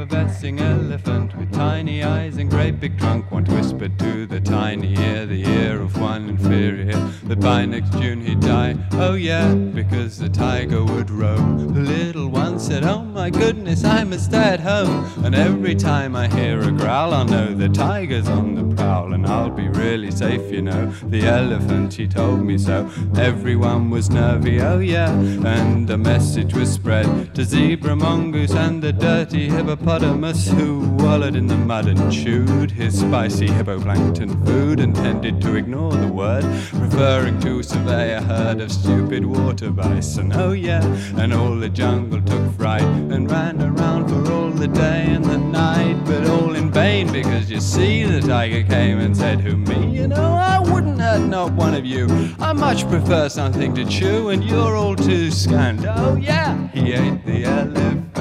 effervescing elephant with tiny eyes and great big trunk. Once whispered to the tiny ear, the ear of one inferior, that by next June he'd die. Oh yeah, because the tiger would roam. The little one said, oh my goodness, I must stay at home. And every time I hear a growl, I'll know the tiger's on the prowl, and I'll be really safe, you know. The elephant, he told me so. Everyone was nervy, oh yeah, and a message was spread to zebra, mongoose and the dirty hippopotamus, who wallowed in the mud and chewed his spicy hippoplankton food and tended to ignore the word, preferring to survey a herd of stupid water bison. Oh yeah, and all the jungle took fright and ran around for all the day and the night, but all in vain, because you see the tiger came and said, who, me? You know, I wouldn't hurt not one of you. I much prefer something to chew, and you're all too scant. Oh yeah, he ate the elephant.